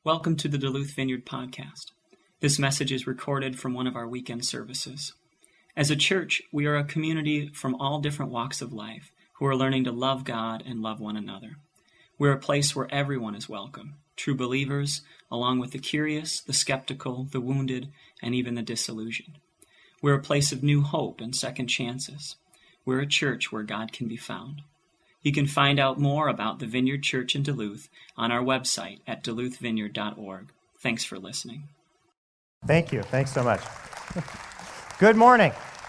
Welcome to the Duluth Vineyard Podcast. This message is recorded from one of our weekend services. As a church, we are a community from all different walks of life who are learning to love God and love one another. We're a place where everyone is welcome, true believers, along with the curious, the skeptical, the wounded, and even the disillusioned. We're a place of new hope and second chances. We're a church where God can be found. You can find out more about the Vineyard Church in Duluth on our website at duluthvineyard.org. Thanks for listening. Thank you. Thanks so much. Good morning.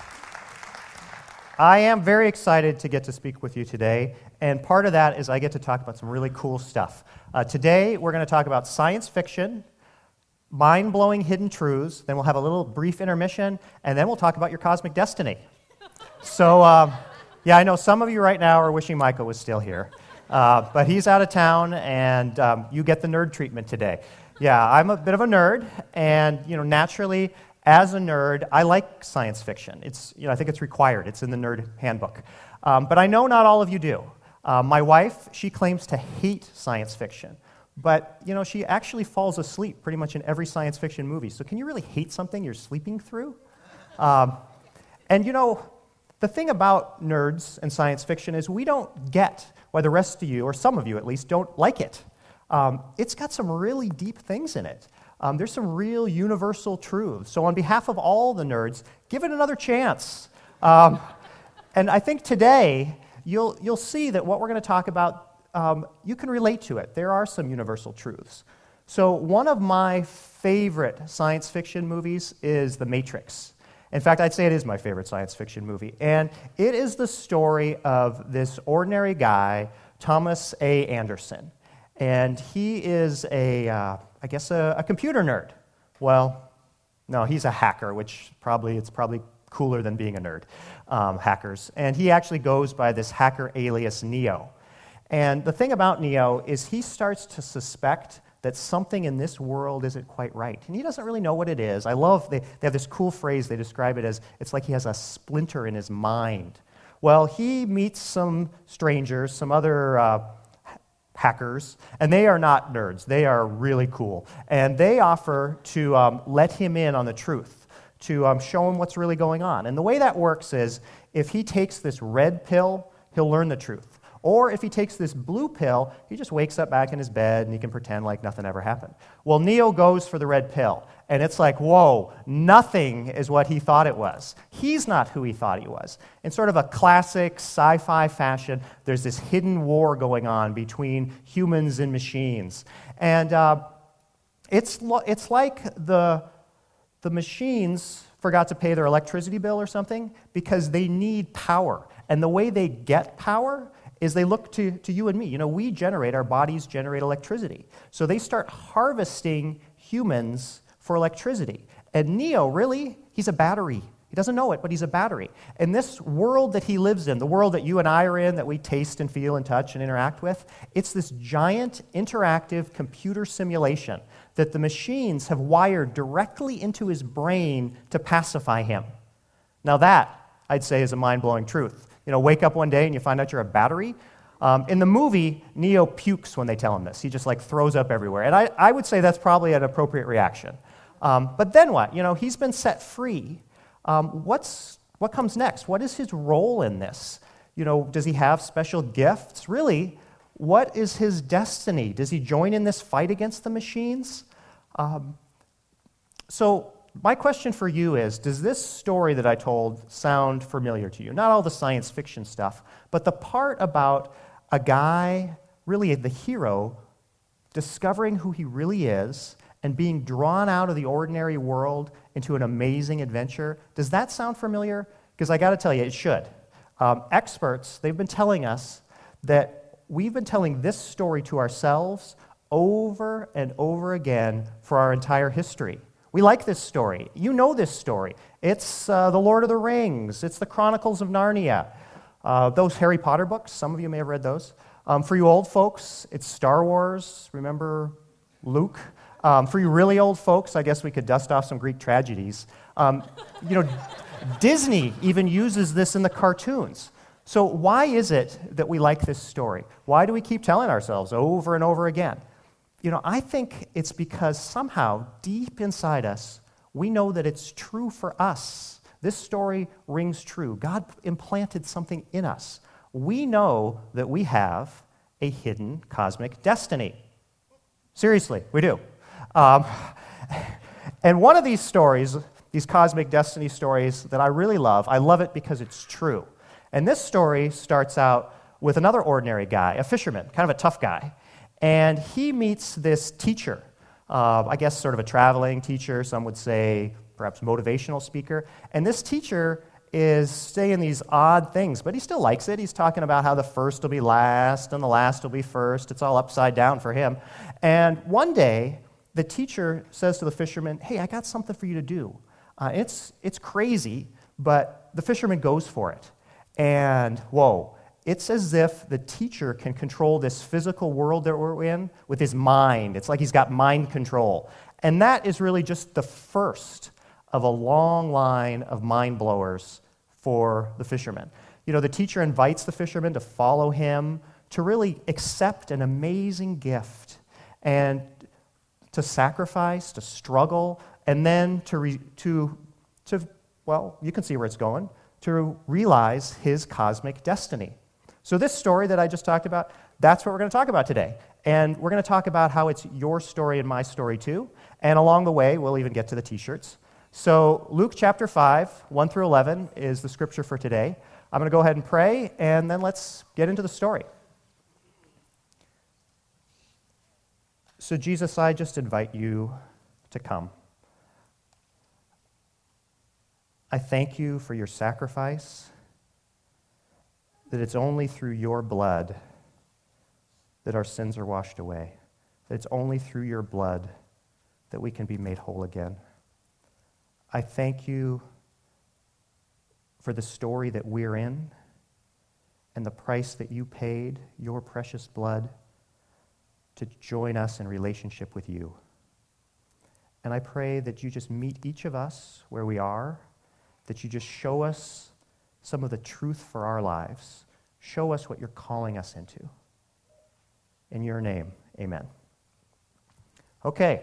I am very excited to get to speak with you today, and part of that is I get to talk about some really cool stuff. Today, we're going to talk about science fiction, mind-blowing hidden truths, then we'll have a little brief intermission, and then we'll talk about your cosmic destiny. So, yeah, I know some of you right now are wishing Michael was still here, but he's out of town, and you get the nerd treatment today. Yeah, I'm a bit of a nerd, and naturally, as a nerd, I like science fiction. It's I think it's required. It's in the nerd handbook, but I know not all of you do. My wife, she claims to hate science fiction, but she actually falls asleep pretty much in every science fiction movie. So can you really hate something you're sleeping through? And the thing about nerds and science fiction is we don't get why the rest of you, or some of you at least, don't like it. It's got some really deep things in it. There's some real universal truths. So on behalf of all the nerds, give it another chance. And I think today you'll see that what we're going to talk about, you can relate to it. There are some universal truths. So one of my favorite science fiction movies is The Matrix. In fact, I'd say it is my favorite science fiction movie. And it is the story of this ordinary guy, Thomas A. Anderson. And he is a computer nerd. Well, no, he's a hacker, which it's probably cooler than being a nerd, hackers. And he actually goes by this hacker alias Neo. And the thing about Neo is he starts to suspect that something in this world isn't quite right. And he doesn't really know what it is. I love, they have this cool phrase, they describe it as, it's like he has a splinter in his mind. Well, he meets some strangers, some other hackers, and they are not nerds. They are really cool. And they offer to let him in on the truth, to show him what's really going on. And the way that works is, if he takes this red pill, he'll learn the truth. Or if he takes this blue pill, he just wakes up back in his bed and he can pretend like nothing ever happened. Well, Neo goes for the red pill, and it's like, whoa, nothing is what he thought it was. He's not who he thought he was. In sort of a classic sci-fi fashion, there's this hidden war going on between humans and machines. And it's like the machines forgot to pay their electricity bill or something because they need power. And the way they get power is they look to you and me. Our bodies generate electricity. So they start harvesting humans for electricity. And Neo, really, he's a battery. He doesn't know it, but he's a battery. And this world that he lives in, the world that you and I are in, that we taste and feel and touch and interact with, it's this giant interactive computer simulation that the machines have wired directly into his brain to pacify him. Now that, I'd say, is a mind-blowing truth. Wake up one day and you find out you're a battery. In the movie, Neo pukes when they tell him this. He just throws up everywhere. And I would say that's probably an appropriate reaction. But then what? He's been set free. What comes next? What is his role in this? Does he have special gifts? Really, what is his destiny? Does he join in this fight against the machines? So my question for you is, does this story that I told sound familiar to you? Not all the science fiction stuff, but the part about a guy, really the hero, discovering who he really is and being drawn out of the ordinary world into an amazing adventure. Does that sound familiar? Because I got to tell you, it should. Experts, they've been telling us that we've been telling this story to ourselves over and over again for our entire history. We like this story. You know this story. It's The Lord of the Rings. It's the Chronicles of Narnia. Those Harry Potter books, some of you may have read those. For you old folks, it's Star Wars. Remember Luke? For you really old folks, I guess we could dust off some Greek tragedies. Disney even uses this in the cartoons. So why is it that we like this story? Why do we keep telling ourselves over and over again? I think it's because somehow, deep inside us, we know that it's true for us. This story rings true. God implanted something in us. We know that we have a hidden cosmic destiny. Seriously, we do. And one of these stories, these cosmic destiny stories that I really love, I love it because it's true. And this story starts out with another ordinary guy, a fisherman, kind of a tough guy. And he meets this teacher, I guess sort of a traveling teacher, some would say perhaps motivational speaker. And this teacher is saying these odd things, but he still likes it. He's talking about how the first will be last and the last will be first. It's all upside down for him. And one day, the teacher says to the fisherman, hey, I got something for you to do. It's crazy, but the fisherman goes for it. And whoa, it's as if the teacher can control this physical world that we're in with his mind. It's like he's got mind control. And that is really just the first of a long line of mind blowers for the fisherman. The teacher invites the fisherman to follow him, to really accept an amazing gift, and to sacrifice, to struggle, and then well, you can see where it's going, to realize his cosmic destiny. So this story that I just talked about, that's what we're going to talk about today. And we're going to talk about how it's your story and my story too. And along the way, we'll even get to the t-shirts. So Luke chapter 5, 1 through 11 is the scripture for today. I'm going to go ahead and pray, and then let's get into the story. So Jesus, I just invite you to come. I thank you for your sacrifice, that it's only through your blood that our sins are washed away, that it's only through your blood that we can be made whole again. I thank you for the story that we're in and the price that you paid, your precious blood, to join us in relationship with you. And I pray that you just meet each of us where we are, that you just show us some of the truth for our lives. Show us what you're calling us into. In your name, amen. Okay.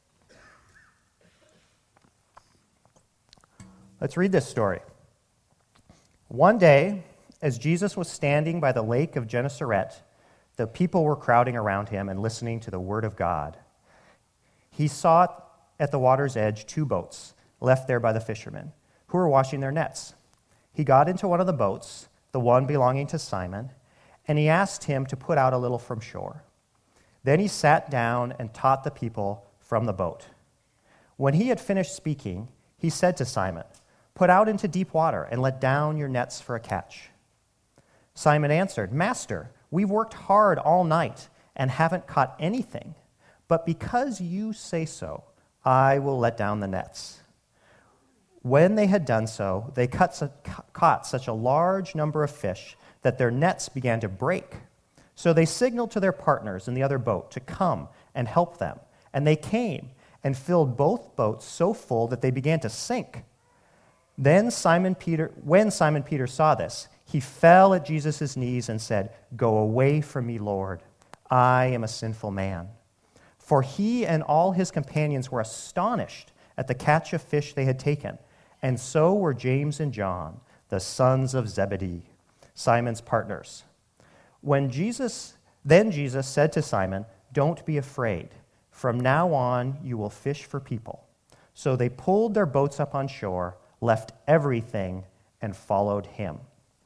Let's read this story. One day, as Jesus was standing by the lake of Gennesaret, the people were crowding around him and listening to the word of God. He saw at the water's edge 2 boats left there by the fishermen, who were washing their nets. He got into one of the boats, the one belonging to Simon, and he asked him to put out a little from shore. Then he sat down and taught the people from the boat. When he had finished speaking, he said to Simon, "Put out into deep water and let down your nets for a catch." Simon answered, "Master, we've worked hard all night and haven't caught anything, but because you say so, I will let down the nets." When they had done so, they caught such a large number of fish that their nets began to break. So they signaled to their partners in the other boat to come and help them. And they came and filled both boats so full that they began to sink. When Simon Peter saw this, he fell at Jesus' knees and said, "Go away from me, Lord. I am a sinful man." For he and all his companions were astonished at the catch of fish they had taken, and so were James and John, the sons of Zebedee, Simon's partners. Then Jesus said to Simon, "Don't be afraid. From now on you will fish for people." So they pulled their boats up on shore, left everything, and followed him.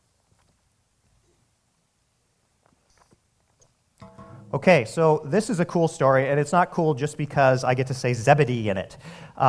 Okay, so this is a cool story, and it's not cool just because I get to say Zebedee in it.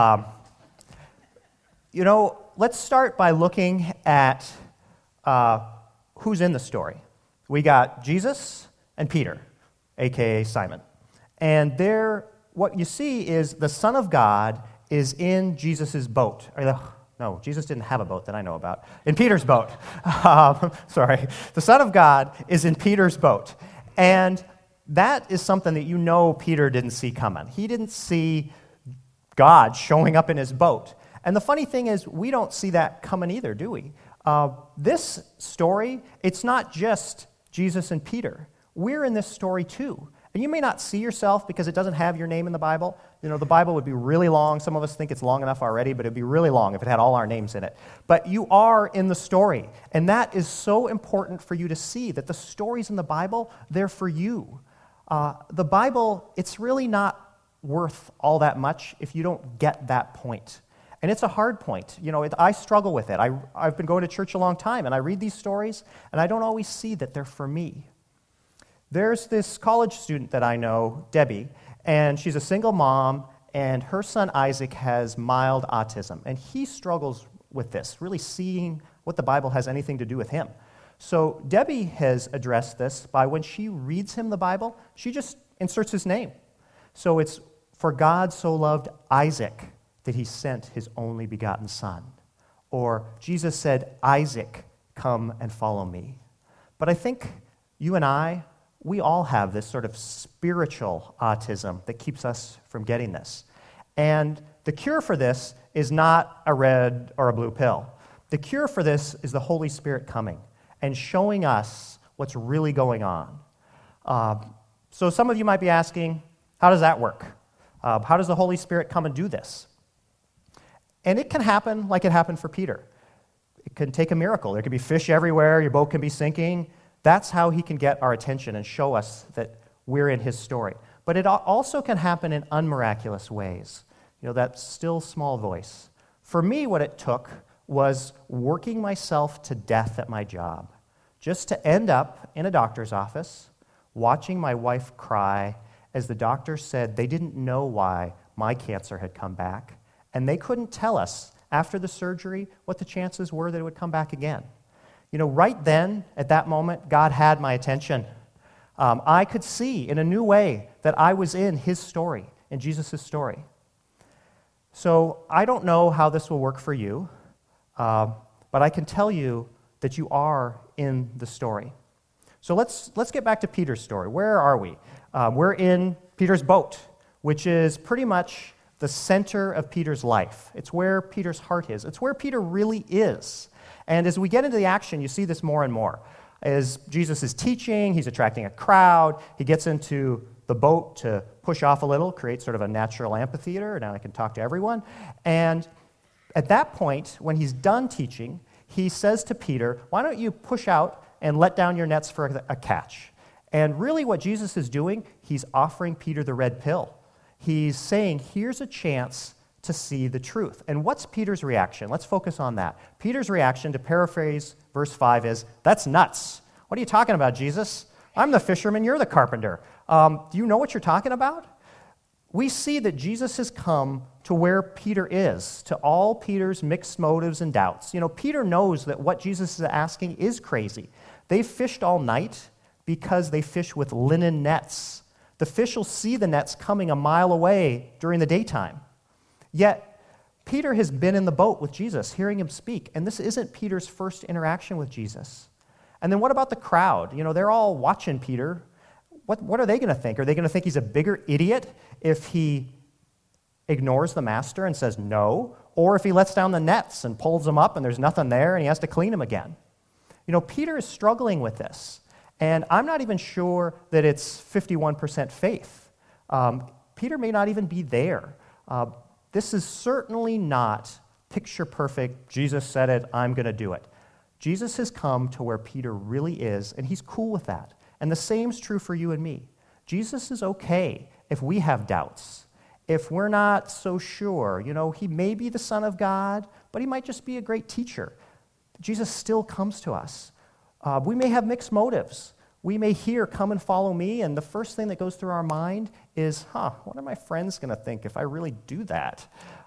Let's start by looking at who's in the story. We got Jesus and Peter, a.k.a. Simon. And there, what you see is the Son of God is in Jesus' boat. No, Jesus didn't have a boat that I know about. In Peter's boat. Sorry. The Son of God is in Peter's boat. And that is something that Peter didn't see coming. He didn't see God showing up in his boat. And the funny thing is, we don't see that coming either, do we? This story, it's not just Jesus and Peter. We're in this story too. And you may not see yourself because it doesn't have your name in the Bible. You know, the Bible would be really long. Some of us think it's long enough already, but it would be really long if it had all our names in it. But you are in the story, and that is so important for you to see, that the stories in the Bible, they're for you. The Bible, it's really not worth all that much if you don't get that point. And it's a hard point. You know, I struggle with it. I've been going to church a long time, and I read these stories, and I don't always see that they're for me. There's this college student that I know, Debbie, and she's a single mom, and her son Isaac has mild autism, and he struggles with this, really seeing what the Bible has anything to do with him. So Debbie has addressed this by when she reads him the Bible, she just inserts his name. So it's, "For God so loved Isaac that he sent his only begotten son." Or Jesus said, "Isaac, come and follow me." But I think you and I, we all have this sort of spiritual autism that keeps us from getting this. And the cure for this is not a red or a blue pill. The cure for this is the Holy Spirit coming and showing us what's really going on. So some of you might be asking, how does that work? How does the Holy Spirit come and do this? And it can happen like it happened for Peter. It can take a miracle. There could be fish everywhere. Your boat can be sinking. That's how he can get our attention and show us that we're in his story. But it also can happen in unmiraculous ways. You know, that still small voice. For me, what it took was working myself to death at my job, just to end up in a doctor's office, watching my wife cry as the doctor said they didn't know why my cancer had come back, and they couldn't tell us after the surgery what the chances were that it would come back again. You know, right then, at that moment, God had my attention. I could see in a new way that I was in his story, in Jesus' story. So I don't know how this will work for you, but I can tell you that you are in the story. So let's get back to Peter's story. Where are we? We're in Peter's boat, which is pretty much the center of Peter's life. It's where Peter's heart is. It's where Peter really is. And as we get into the action, you see this more and more. As Jesus is teaching, he's attracting a crowd. He gets into the boat to push off a little, create sort of a natural amphitheater. Now I can talk to everyone. And at that point, when he's done teaching, he says to Peter, "Why don't you push out and let down your nets for a catch?" And really what Jesus is doing, he's offering Peter the red pill. He's saying, here's a chance to see the truth. And what's Peter's reaction? Let's focus on that. Peter's reaction, to paraphrase verse 5, is, "That's nuts. What are you talking about, Jesus? I'm the fisherman, you're the carpenter. Do you know what you're talking about?" We see that Jesus has come to where Peter is, to all Peter's mixed motives and doubts. You know, Peter knows that what Jesus is asking is crazy. They fished all night because they fish with linen nets. The fish will see the nets coming a mile away during the daytime. Yet, Peter has been in the boat with Jesus, hearing him speak, and this isn't Peter's first interaction with Jesus. And then what about the crowd? You know, they're all watching Peter. What are they going to think? Are they going to think he's a bigger idiot if he ignores the master and says no, or if he lets down the nets and pulls them up and there's nothing there and he has to clean them again? You know, Peter is struggling with this, and I'm not even sure that it's 51% faith. Peter may not even be there. This is certainly not picture perfect, Jesus said it, I'm going to do it. Jesus has come to where Peter really is, and he's cool with that. And the same's true for you and me. Jesus is okay if we have doubts, if we're not so sure. You know, he may be the Son of God, but he might just be a great teacher. Jesus still comes to us. We may have mixed motives. We may hear, "Come and follow me," and the first thing that goes through our mind is, what are my friends going to think if I really do that?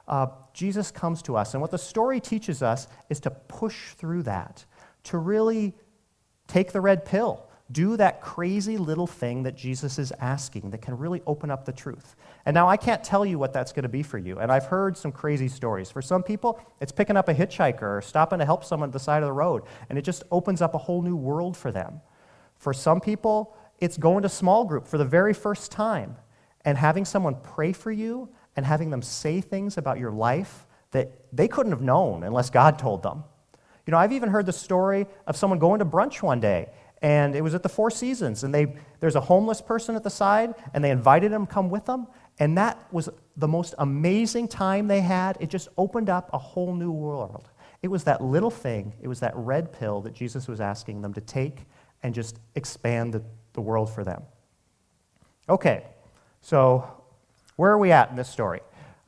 Jesus comes to us, and what the story teaches us is to push through that, to really take the red pill, do that crazy little thing that Jesus is asking that can really open up the truth. And now I can't tell you what that's going to be for you, and I've heard some crazy stories. For some people, it's picking up a hitchhiker or stopping to help someone at the side of the road, and it just opens up a whole new world for them. For some people, it's going to small group for the very first time and having someone pray for you and having them say things about your life that they couldn't have known unless God told them. You know, I've even heard the story of someone going to brunch one day And it was at the Four Seasons, and there's a homeless person at the side, and they invited him to come with them, and that was the most amazing time they had. It just opened up a whole new world. It was that little thing, it was that red pill that Jesus was asking them to take and just expand the world for them. Okay, so where are we at in this story?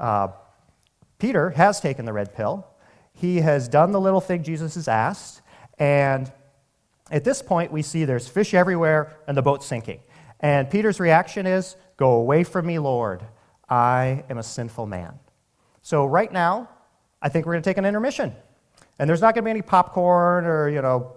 Peter has taken the red pill. He has done the little thing Jesus has asked, and at this point we see there's fish everywhere and the boat's sinking. And Peter's reaction is, "Go away from me, Lord. I am a sinful man." So right now, I think we're going to take an intermission. And there's not going to be any popcorn or,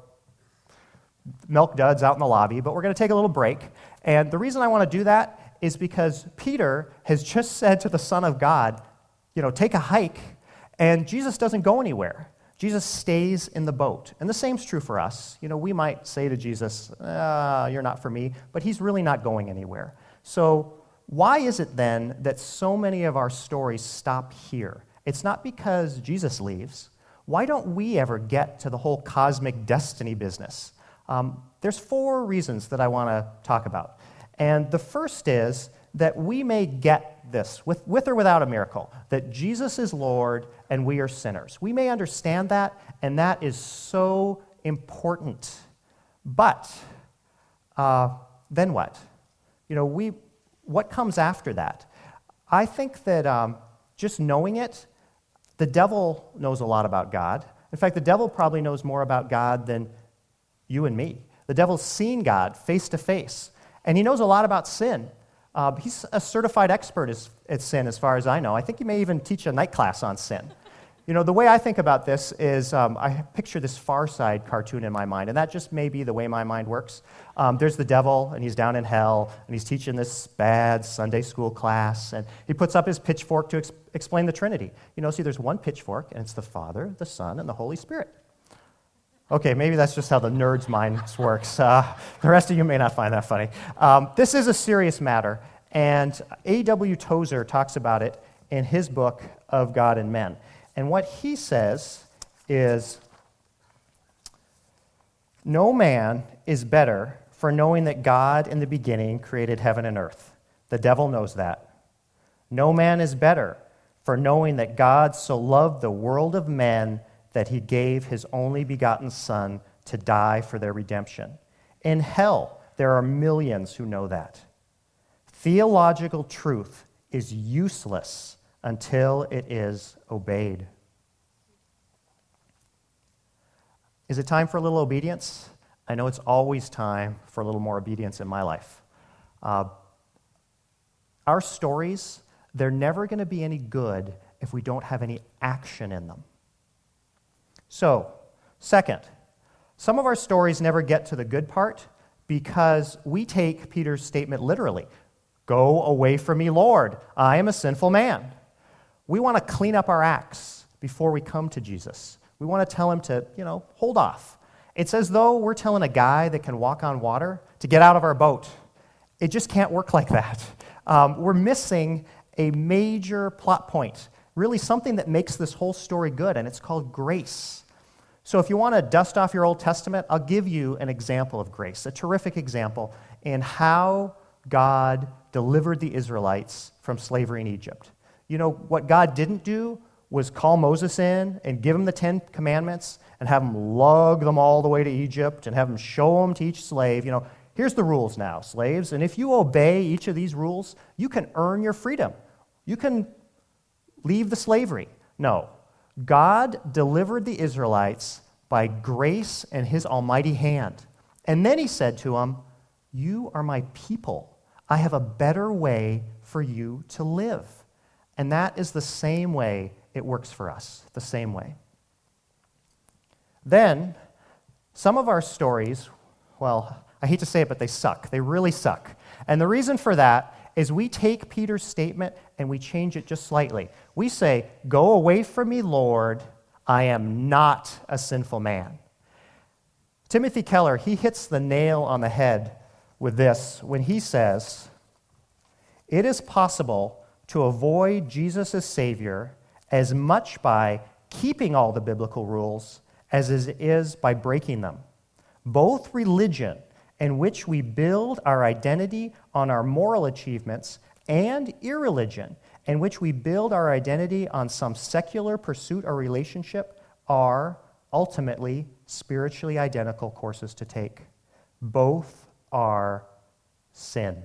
milk duds out in the lobby, but we're going to take a little break. And the reason I want to do that is because Peter has just said to the Son of God, take a hike, and Jesus doesn't go anywhere. Jesus stays in the boat. And the same's true for us. We might say to Jesus, "You're not for me," but he's really not going anywhere. So why is it then that so many of our stories stop here? It's not because Jesus leaves. Why don't we ever get to the whole cosmic destiny business? There's 4 reasons that I want to talk about. And the first is that we may get this, with or without a miracle, that Jesus is Lord and we are sinners. We may understand that, and that is so important. But then what? What comes after that? I think that just knowing it, the devil knows a lot about God. In fact, the devil probably knows more about God than you and me. The devil's seen God face to face, and he knows a lot about sin. He's a certified expert at sin, as far as I know. I think he may even teach a night class on sin. The way I think about this is I picture this Far Side cartoon in my mind, and that just may be the way my mind works. There's the devil, and he's down in hell, and he's teaching this bad Sunday school class, and he puts up his pitchfork to explain the Trinity. See, there's one pitchfork, and it's the Father, the Son, and the Holy Spirit. Okay, maybe that's just how the nerd's mind works. The rest of you may not find that funny. This is a serious matter, and A.W. Tozer talks about it in his book, Of God and Men. And what he says is, "No man is better for knowing that God in the beginning created heaven and earth. The devil knows that. No man is better for knowing that God so loved the world of men that he gave his only begotten Son to die for their redemption. In hell, there are millions who know that. Theological truth is useless until it is obeyed." Is it time for a little obedience? I know it's always time for a little more obedience in my life. Our stories, they're never going to be any good if we don't have any action in them. So, second, some of our stories never get to the good part because we take Peter's statement literally. "Go away from me, Lord. I am a sinful man." We want to clean up our acts before we come to Jesus. We want to tell him to, hold off. It's as though we're telling a guy that can walk on water to get out of our boat. It just can't work like that. We're missing a major plot point, really something that makes this whole story good, and it's called grace. So if you want to dust off your Old Testament, I'll give you an example of grace, a terrific example in how God delivered the Israelites from slavery in Egypt. What God didn't do was call Moses in and give him the 10 Commandments and have him lug them all the way to Egypt and have him show them to each slave. Here's the rules now, slaves, and if you obey each of these rules, you can earn your freedom. You can leave the slavery. No. God delivered the Israelites by grace and his almighty hand. And then he said to them, "You are my people. I have a better way for you to live." And that is the same way it works for us, the same way. Then, some of our stories, well, I hate to say it, but they suck. They really suck. And the reason for that is we take Peter's statement and we change it just slightly. We say, "Go away from me, Lord. I am not a sinful man." Timothy Keller, he hits the nail on the head with this when he says, "It is possible to avoid Jesus as Savior as much by keeping all the biblical rules as it is by breaking them. Both religion in which we build our identity on our moral achievements, and irreligion, in which we build our identity on some secular pursuit or relationship, are ultimately spiritually identical courses to take. Both are sin.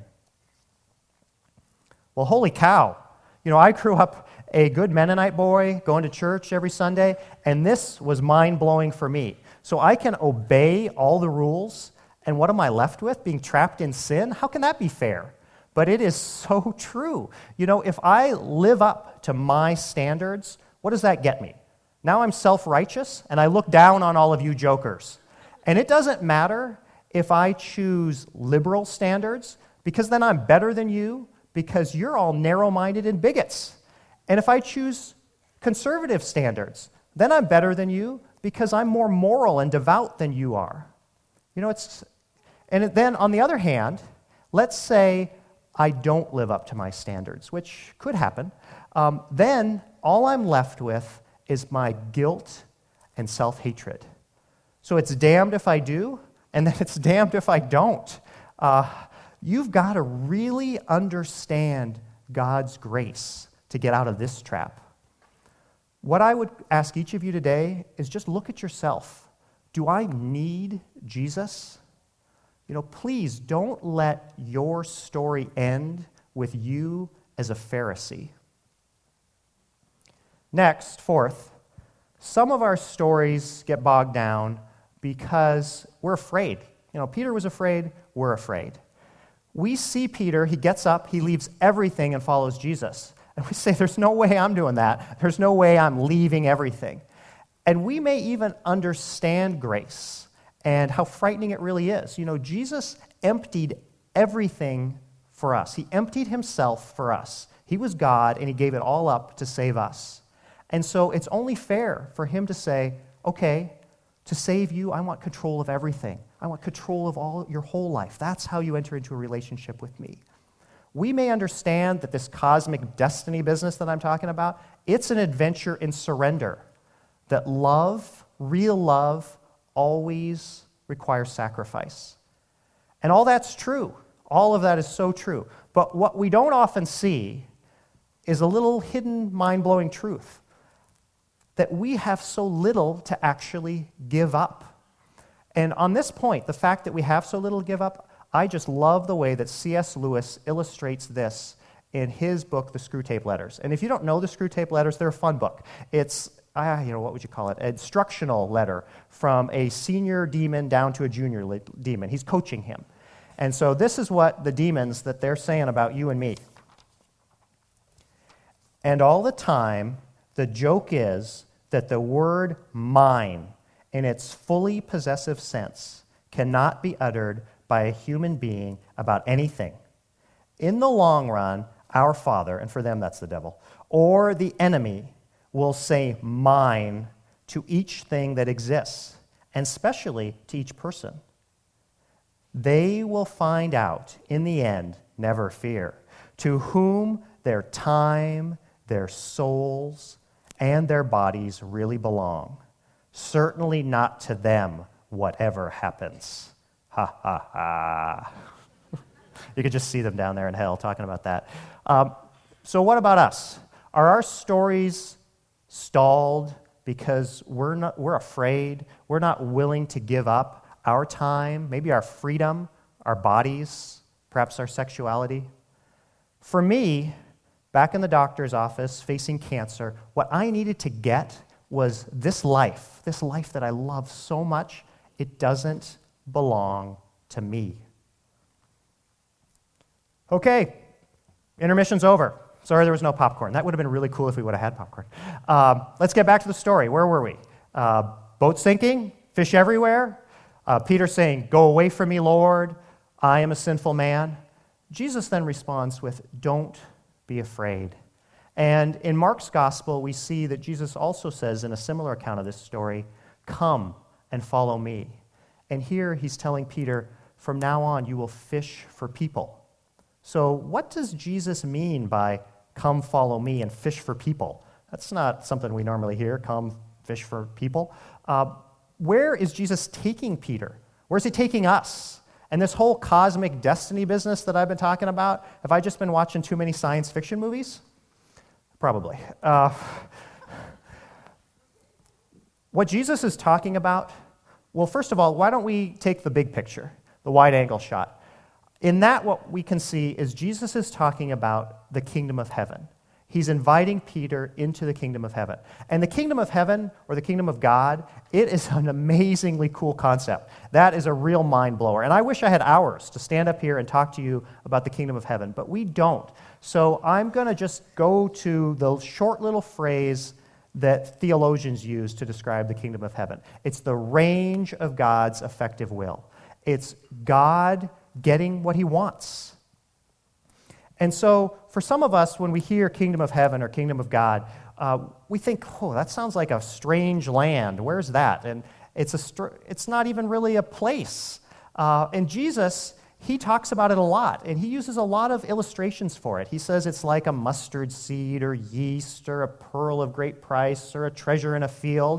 Well, holy cow. I grew up a good Mennonite boy, going to church every Sunday, and this was mind-blowing for me. So I can obey all the rules, and what am I left with? Being trapped in sin? How can that be fair? But it is so true. If I live up to my standards, what does that get me? Now I'm self-righteous, and I look down on all of you jokers. And it doesn't matter if I choose liberal standards, because then I'm better than you, because you're all narrow-minded and bigots. And if I choose conservative standards, then I'm better than you, because I'm more moral and devout than you are. And then on the other hand, let's say I don't live up to my standards, which could happen. Then all I'm left with is my guilt and self-hatred. So it's damned if I do, and then it's damned if I don't. You've got to really understand God's grace to get out of this trap. What I would ask each of you today is just look at yourself. Do I need Jesus? Please don't let your story end with you as a Pharisee. Next, fourth, some of our stories get bogged down because we're afraid. Peter was afraid, we're afraid. We see Peter, he gets up, he leaves everything and follows Jesus. And we say, there's no way I'm doing that. There's no way I'm leaving everything. And we may even understand grace and how frightening it really is. Jesus emptied everything for us. He emptied himself for us. He was God, and he gave it all up to save us. And so it's only fair for him to say, okay, to save you, I want control of everything. I want control of your whole life. That's how you enter into a relationship with me. We may understand that this cosmic destiny business that I'm talking about, it's an adventure in surrender. That love, real love, always requires sacrifice. And all that's true. All of that is so true. But what we don't often see is a little hidden, mind-blowing truth. That we have so little to actually give up. And on this point, the fact that we have so little to give up, I just love the way that C.S. Lewis illustrates this in his book, The Screwtape Letters. And if you don't know The Screwtape Letters, they're a fun book. It's, what would you call it? An instructional letter from a senior demon down to a junior demon. He's coaching him. And so this is what the demons that they're saying about you and me. And all the time, the joke is that the word mine, in its fully possessive sense, cannot be uttered by a human being about anything. In the long run, our Father, and for them that's the devil, or the enemy will say mine to each thing that exists, and especially to each person. They will find out in the end, never fear, to whom their time, their souls, and their bodies really belong. Certainly not to them, whatever happens. Ha, ha, ha. You could just see them down there in hell talking about that. So what about us? Are our stories stalled because we're afraid, we're not willing to give up our time, maybe our freedom, our bodies, perhaps our sexuality? For me, back in the doctor's office facing cancer, what I needed to get was this life that I love so much. It doesn't belong to me. Okay, intermission's over. Sorry there was no popcorn. That would have been really cool if we would have had popcorn. Let's get back to the story. Where were we? Boat sinking, fish everywhere. Peter saying, "Go away from me, Lord. I am a sinful man." Jesus then responds with, "Don't be afraid." And in Mark's gospel, we see that Jesus also says in a similar account of this story, "Come and follow me." And here he's telling Peter, from now on, you will fish for people. So what does Jesus mean by come follow me and fish for people? That's not something we normally hear, come fish for people. Where is Jesus taking Peter? Where is he taking us? And this whole cosmic destiny business that I've been talking about, have I just been watching too many science fiction movies? Probably. What Jesus is talking about, well, first of all, why don't we take the big picture, the wide-angle shot? In that, what we can see is Jesus is talking about the kingdom of heaven. He's inviting Peter into the kingdom of heaven. And the kingdom of heaven, or the kingdom of God, it is an amazingly cool concept. That is a real mind blower. And I wish I had hours to stand up here and talk to you about the kingdom of heaven, but we don't. So I'm going to just go to the short little phrase that theologians use to describe the kingdom of heaven. It's the range of God's effective will. It's God getting what he wants. And so for some of us, when we hear kingdom of heaven or kingdom of God, we think, oh, that sounds like a strange land. Where's that? And it's not even really a place. And Jesus, he talks about it a lot, and he uses a lot of illustrations for it. He says it's like a mustard seed or yeast or a pearl of great price or a treasure in a field.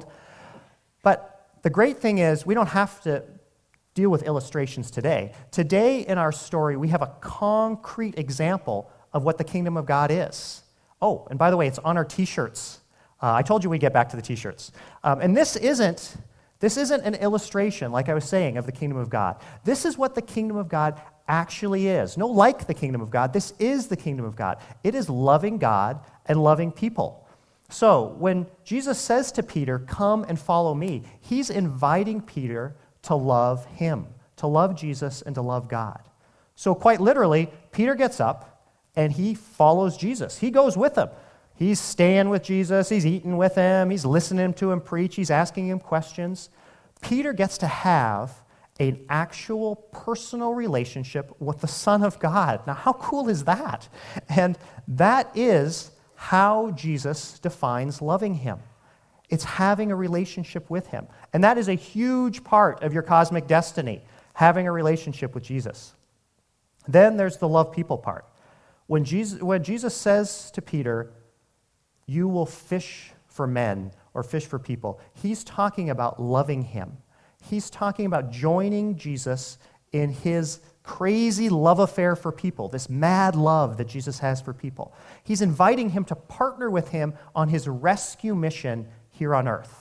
But the great thing is we don't have to deal with illustrations today. Today in our story, we have a concrete example of what the kingdom of God is. Oh, and by the way, it's on our t-shirts. I told you we'd get back to the t-shirts. And this isn't an illustration, like I was saying, of the kingdom of God. This is what the kingdom of God actually is. No, like the kingdom of God, this is the kingdom of God. It is loving God and loving people. So when Jesus says to Peter, come and follow me, he's inviting Peter to love him, to love Jesus and to love God. So quite literally, Peter gets up and he follows Jesus. He goes with him. He's staying with Jesus, he's eating with him, he's listening to him preach, he's asking him questions. Peter gets to have an actual personal relationship with the Son of God. Now, how cool is that? And that is how Jesus defines loving him. It's having a relationship with him. And that is a huge part of your cosmic destiny, having a relationship with Jesus. Then there's the love people part. When Jesus says to Peter, you will fish for men or fish for people, he's talking about loving him. He's talking about joining Jesus in his crazy love affair for people, this mad love that Jesus has for people. He's inviting him to partner with him on his rescue mission here on earth.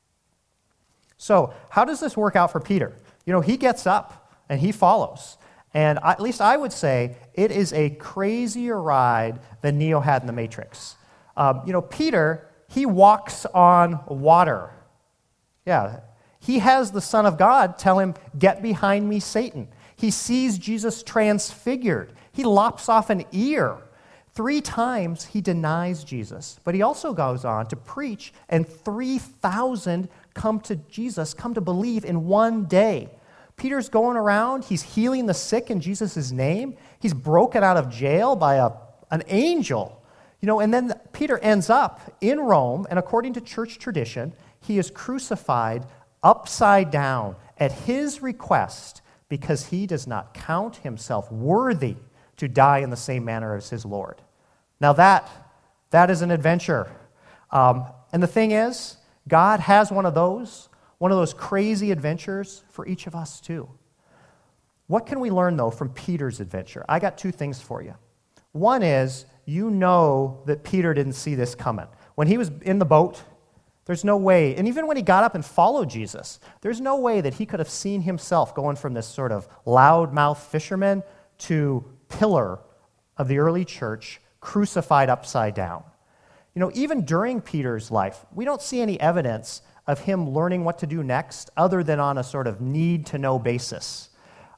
So, how does this work out for Peter? You know, he gets up and he follows. And at least I would say it is a crazier ride than Neo had in The Matrix. Peter, he walks on water. Yeah, he has the Son of God tell him, get behind me, Satan. He sees Jesus transfigured. He lops off an ear. 3 times he denies Jesus, but he also goes on to preach, and 3,000 come to Jesus, come to believe in one day. Peter's going around, he's healing the sick in Jesus' name. He's broken out of jail by an angel. And then Peter ends up in Rome, and according to church tradition, he is crucified upside down at his request because he does not count himself worthy to die in the same manner as his Lord. Now that is an adventure. And the thing is, God has one of those crazy adventures for each of us too. What can we learn, though, from Peter's adventure? I got 2 things for you. One is, you know that Peter didn't see this coming. When he was in the boat, there's no way, and even when he got up and followed Jesus, there's no way that he could have seen himself going from this sort of loudmouth fisherman to pillar of the early church, crucified upside down. Even during Peter's life, we don't see any evidence of him learning what to do next other than on a sort of need-to-know basis.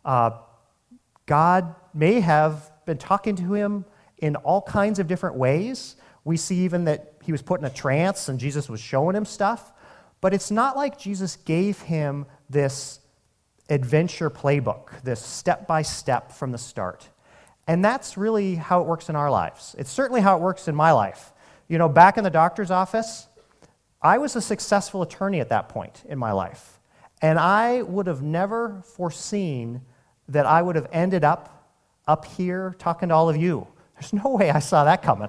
God may have been talking to him in all kinds of different ways. We see even that he was put in a trance and Jesus was showing him stuff. But it's not like Jesus gave him this adventure playbook, this step-by-step from the start. And that's really how it works in our lives. It's certainly how it works in my life. Back in the doctor's office, I was a successful attorney at that point in my life. And I would have never foreseen that I would have ended up here talking to all of you. There's no way I saw that coming.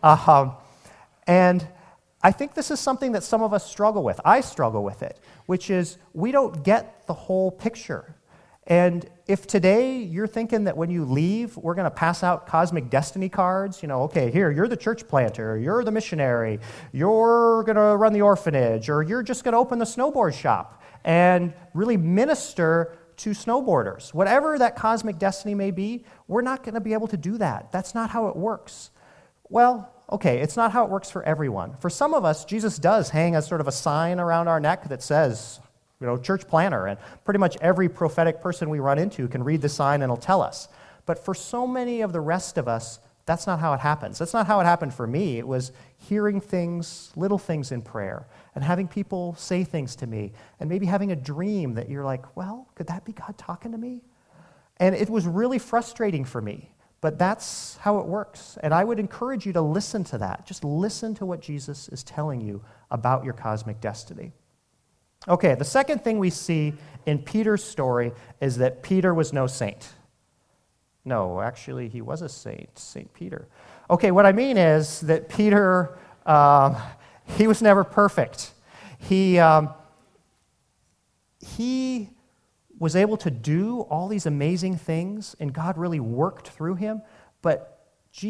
And I think this is something that some of us struggle with. I struggle with it, which is we don't get the whole picture. And if today you're thinking that when you leave, we're going to pass out cosmic destiny cards, okay, here, you're the church planter, you're the missionary, you're going to run the orphanage, or you're just going to open the snowboard shop and really minister to snowboarders. Whatever that cosmic destiny may be, we're not going to be able to do that. That's not how it works. Well, okay, it's not how it works for everyone. For some of us, Jesus does hang as sort of a sign around our neck that says, church planter, and pretty much every prophetic person we run into can read the sign and it'll tell us. But for so many of the rest of us, that's not how it happens. That's not how it happened for me. It was hearing things, little things in prayer, and having people say things to me, and maybe having a dream that you're like, well, could that be God talking to me? And it was really frustrating for me, but that's how it works. And I would encourage you to listen to that. Just listen to what Jesus is telling you about your cosmic destiny. Okay, the second thing we see in Peter's story is that Peter was no saint. No, actually, he was a saint, St. Peter. Okay, what I mean is that Peter, he was never perfect. He was able to do all these amazing things, and God really worked through him, but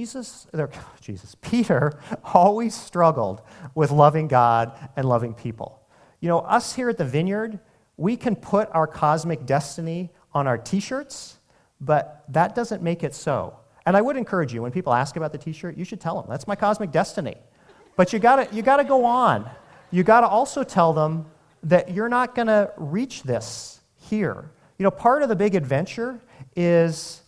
Peter always struggled with loving God and loving people. Us here at the Vineyard, we can put our cosmic destiny on our t-shirts, but that doesn't make it so. And I would encourage you, when people ask about the t-shirt, you should tell them, that's my cosmic destiny. But you gotta go on. You gotta also tell them that you're not gonna reach this here. Part of the big adventure is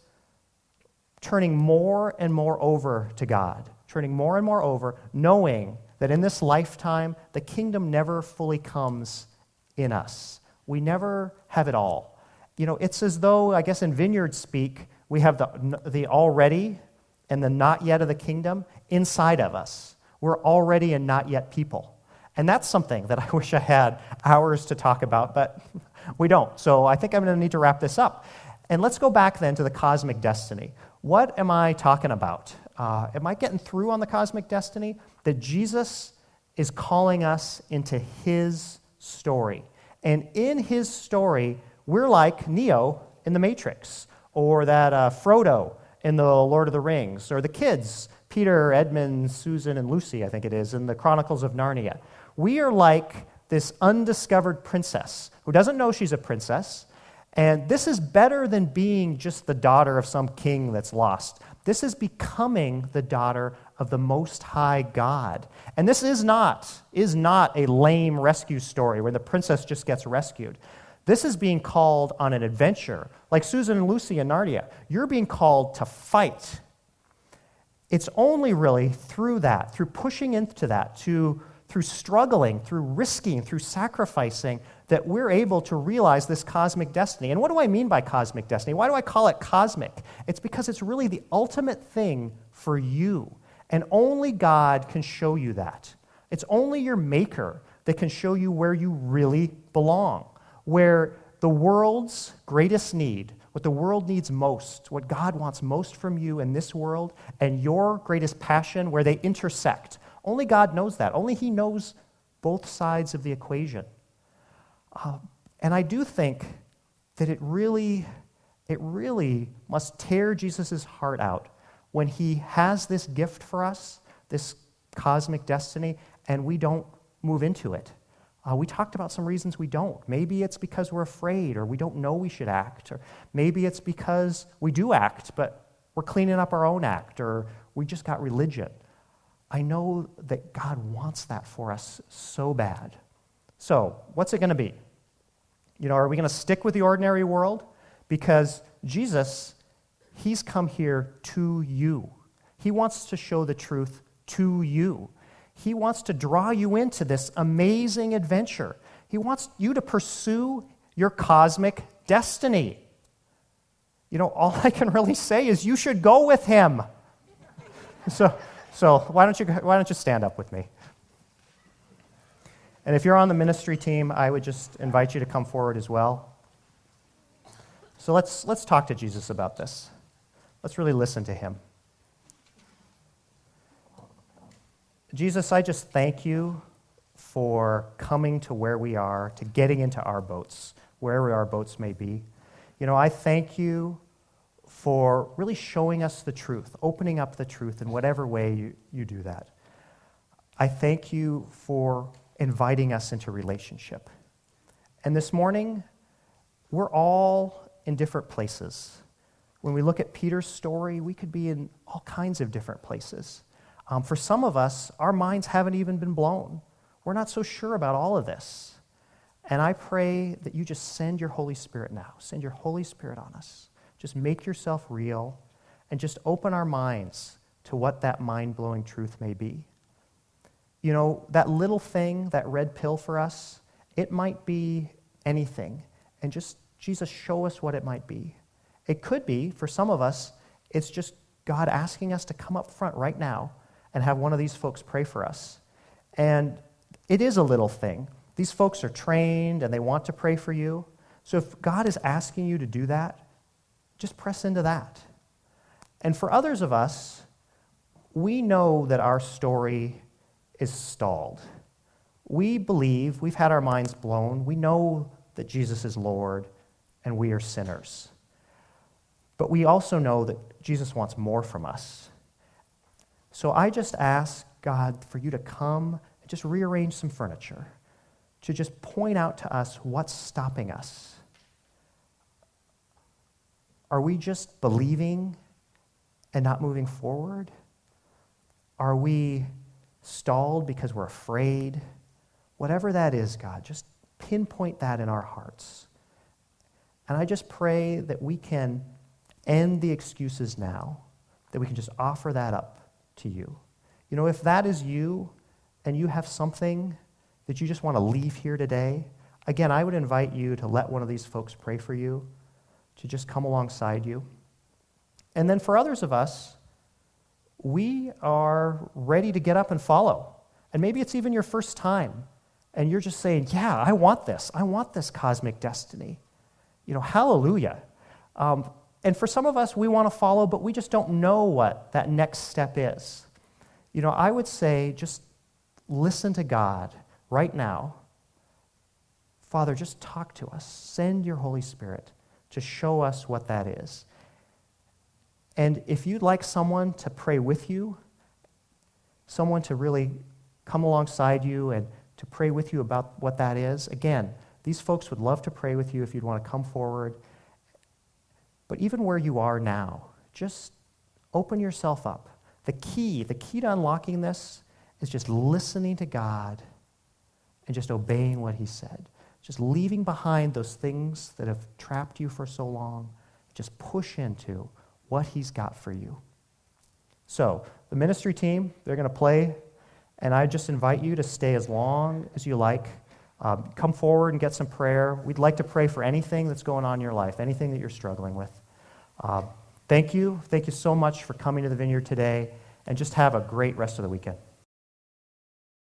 turning more and more over to God, turning more and more over, knowing that in this lifetime, the kingdom never fully comes in us. We never have it all. It's as though, I guess in Vineyard speak, we have the already and the not yet of the kingdom inside of us. We're already and not yet people. And that's something that I wish I had hours to talk about, but we don't. So I think I'm going to need to wrap this up. And let's go back then to the cosmic destiny. What am I talking about? Am I getting through on the cosmic destiny? That Jesus is calling us into his story. And in his story, we're like Neo in the Matrix, or that Frodo in the Lord of the Rings, or the kids, Peter, Edmund, Susan, and Lucy, I think it is, in the Chronicles of Narnia. We are like this undiscovered princess who doesn't know she's a princess, and this is better than being just the daughter of some king that's lost. This is becoming the daughter of the Most High God. And this is not a lame rescue story where the princess just gets rescued. This is being called on an adventure. Like Susan and Lucy in Narnia, you're being called to fight. It's only really through that, through pushing into that, through struggling, through risking, through sacrificing, that we're able to realize this cosmic destiny. And what do I mean by cosmic destiny? Why do I call it cosmic? It's because it's really the ultimate thing for you. And only God can show you that. It's only your Maker that can show you where you really belong, where the world's greatest need, what the world needs most, what God wants most from you in this world, and your greatest passion, where they intersect. Only God knows that. Only he knows both sides of the equation. And I do think that it really must tear Jesus' heart out when he has this gift for us, this cosmic destiny, and we don't move into it. We talked about some reasons we don't. Maybe it's because we're afraid, or we don't know we should act, or maybe it's because we do act, but we're cleaning up our own act, or we just got religion. I know that God wants that for us so bad. So, what's it going to be? Are we going to stick with the ordinary world? Because Jesus, he's come here to you. He wants to show the truth to you. He wants to draw you into this amazing adventure. He wants you to pursue your cosmic destiny. All I can really say is you should go with him. So why don't you stand up with me? And if you're on the ministry team, I would just invite you to come forward as well. So let's talk to Jesus about this. Let's really listen to him. Jesus, I just thank you for coming to where we are, to getting into our boats, wherever our boats may be. I thank you for really showing us the truth, opening up the truth in whatever way you do that. I thank you for inviting us into relationship. And this morning, we're all in different places. When we look at Peter's story, we could be in all kinds of different places. For some of us, our minds haven't even been blown. We're not so sure about all of this. And I pray that you just send your Holy Spirit now. Send your Holy Spirit on us. Just make yourself real and just open our minds to what that mind-blowing truth may be. That little thing, that red pill for us, it might be anything. And just, Jesus, show us what it might be. It could be, for some of us, it's just God asking us to come up front right now and have one of these folks pray for us. And it is a little thing. These folks are trained and they want to pray for you. So if God is asking you to do that, just press into that. And for others of us, we know that our story is stalled. We believe, we've had our minds blown. We know that Jesus is Lord and we are sinners. But we also know that Jesus wants more from us. So I just ask God for you to come and just rearrange some furniture, to just point out to us what's stopping us. Are we just believing and not moving forward? Are we stalled because we're afraid? Whatever that is, God, just pinpoint that in our hearts. And I just pray that we can end the excuses now, that we can just offer that up to you. If that is you and you have something that you just want to leave here today, again, I would invite you to let one of these folks pray for you, to just come alongside you. And then for others of us, we are ready to get up and follow. And maybe it's even your first time, and you're just saying, yeah, I want this. I want this cosmic destiny. Hallelujah. And for some of us, we want to follow, but we just don't know what that next step is. I would say just listen to God right now. Father, just talk to us. Send your Holy Spirit to show us what that is. And if you'd like someone to pray with you, someone to really come alongside you and to pray with you about what that is, again, these folks would love to pray with you if you'd want to come forward. But even where you are now, just open yourself up. The key to unlocking this is just listening to God and just obeying what he said. Just leaving behind those things that have trapped you for so long. Just push into what he's got for you. So, the ministry team, they're going to play, and I just invite you to stay as long as you like. Come forward and get some prayer. We'd like to pray for anything that's going on in your life, anything that you're struggling with. Thank you. Thank you so much for coming to the Vineyard today, and just have a great rest of the weekend.